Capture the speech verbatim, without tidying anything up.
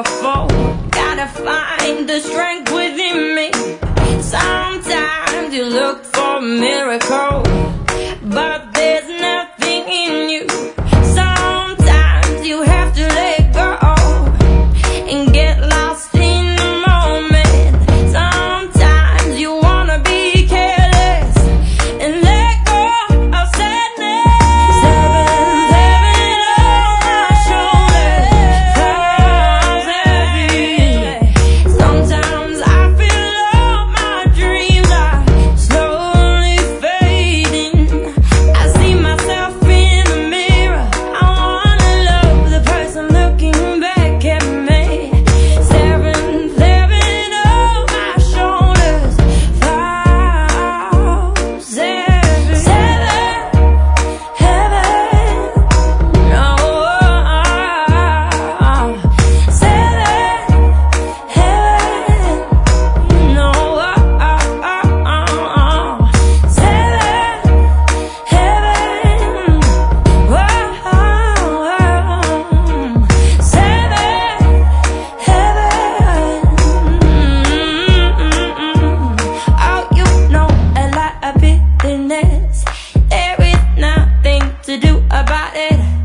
powerful. Gotta find the strength within me. Sometimes you look for a miracle, but there's nothing in you. Sometimes you have to let go and get lost in the moment. Sometimes you wanna be careless and let go of sadness. Seven, seven on my shoulders falls heavy. Sometimes I feel all my dreams are slowly fading. I see myself in the mirror. I wanna love the person looking back at me. Seven, seven on my shoulders falls heavy. Seven, heaven, no. Seven, heaven, no. Seven, heaven, whoa. Seven, heaven. Oh, you know a lot of business. There is nothing to do about it.